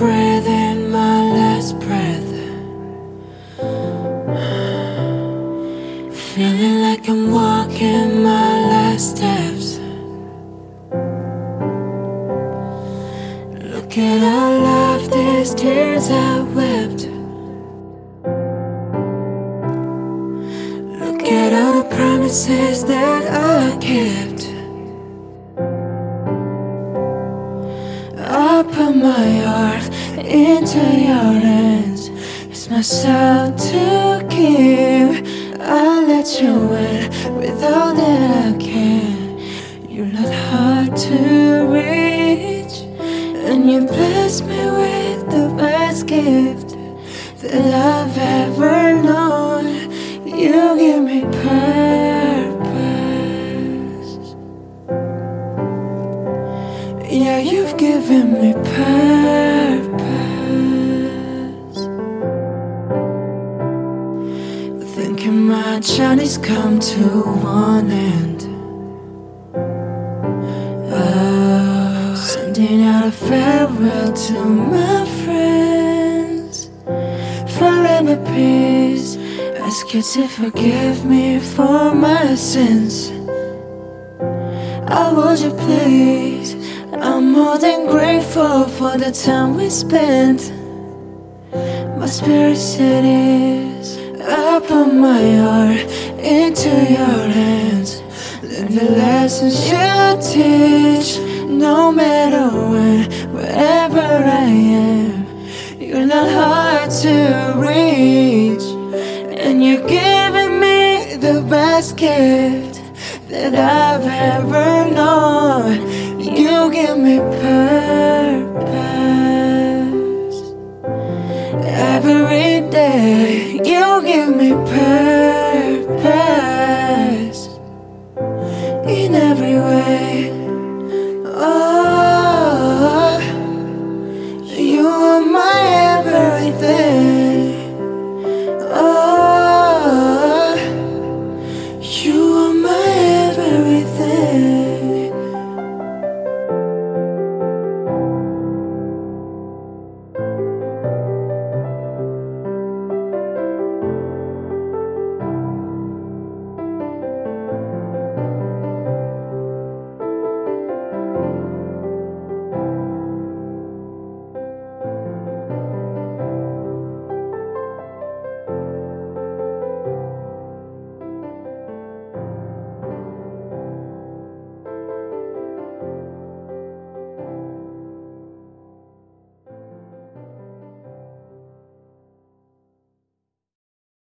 breathing my last breath, feeling like I'm walking my last steps. Look at all of these tears I wept. Look at all the promises that I kept. I put my heart into your hands. It's my soul to give. I let you in with all that I can. You're not hard to reach, and you bless me with the best gift that I've ever known. You give me purpose. Yeah, you've given me purpose. Thinking my journey's come to one end. Sending out a farewell to my friends. Falling at peace, ask you to forgive me for my sins. Oh, would you please? I'm more than grateful for the time we spent. My spirit cities, I put my heart into your hands. Learn the lessons you teach, no matter when, wherever I am. You're not hard to reach, and you're giving me the best gift that I've ever known. You give me purpose. Every day you give me purpose.